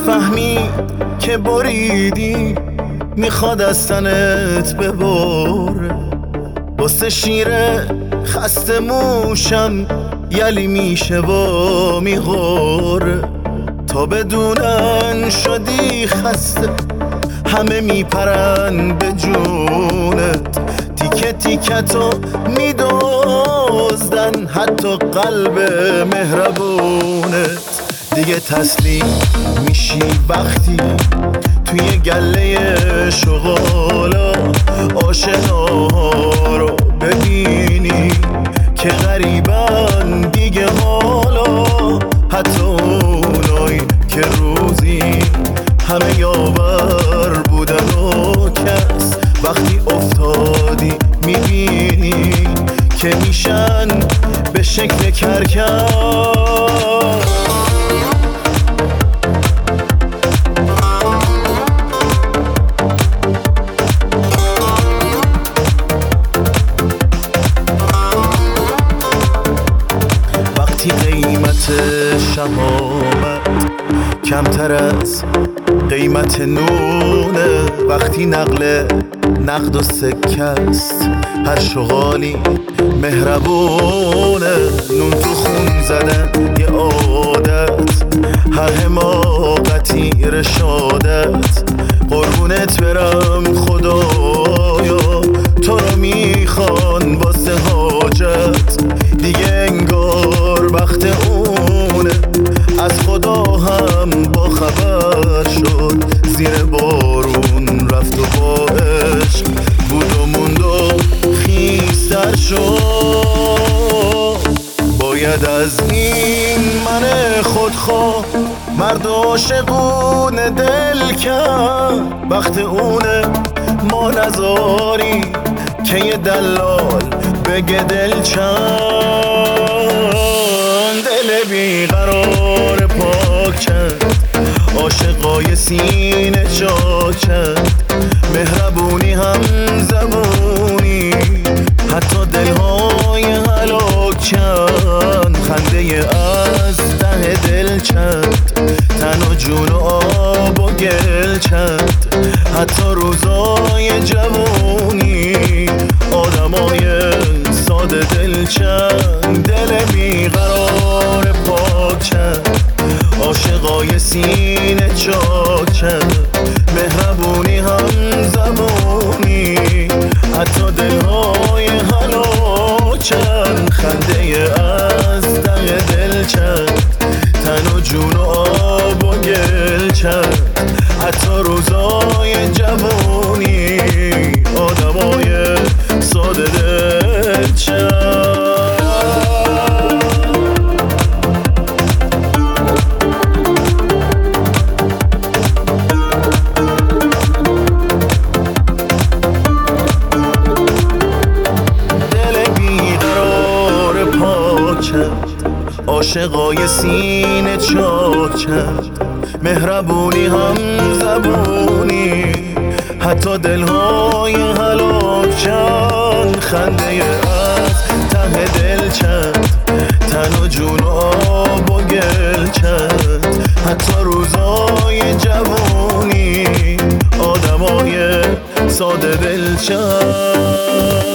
نفهمی که بریدی میخواد از تنت ببره. واسه شیره خسته موشم یلی میشه و میغوره. تا بدونن شدی خسته همه میپرن به جونت. تیکه تیکتو میدوزدن حتی قلب مهربونت. دیگه تسلیم میشی وقتی توی گله شغالا آشناها رو ببینی که غریبن دیگه حالا. حتی اونایی که روزی همه یاور بودن و کس وقتی افتادی میبینی که میشن به شکل کرکس. وقتی قیمت شهامت کمتر از قیمت نونه، وقتی نقد و سکه است هر شغالی مهربونه. نون تو خون زدن یه عادت، هر حماقتی رشادت. قربونت برم خدایا تو رو میخوان واسه حاجت. دیگه انگار وقت اونه از خدا هم با خبر شد. زیر بارون رفت و با عشق بود و موند و خیستر شد. باید از این من خودخواه مرد عاشقون دل کرد. وقت اونه ما نذاری که یه دلال بگه دل چند. دل بیقرار پاک کرد، عاشقای سینه چاک کرد. مهربونی هم زبونی حتی دلهای هلاک کرد. خنده از ته دل چند، تن و جون و آب و گل چند. حتی روزای جوونی آدمای ساده دل چند. دل بیقرار پاک چند، عاشقای سینه چاک چند. مهربونی هم زبونی حتی دلهای هلاک چند. خنده از ته دل چند، تن و جون و آب و گل چند. حتی روزای جوونی آدمای ساده دل چند. عاشقای سینه چاک چند. مهربونی هم زبونی حتی دلهای هلاک چند. خنده از ته دل چند، تن و جون و آب و گل چند. حتی روزای جوونی آدمای ساده دل چند.